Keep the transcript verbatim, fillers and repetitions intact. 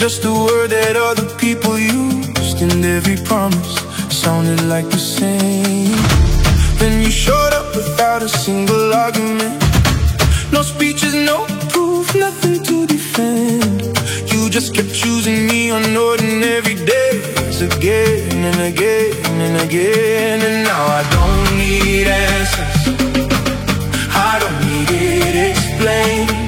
just a word that other people used, and every promise sounded like the same. Then you showed up without a single argument. No speeches, no proof, nothing to defend. You just kept choosing me on ordinary days, again and again and again. And now I don't need answers, I don't need it explained.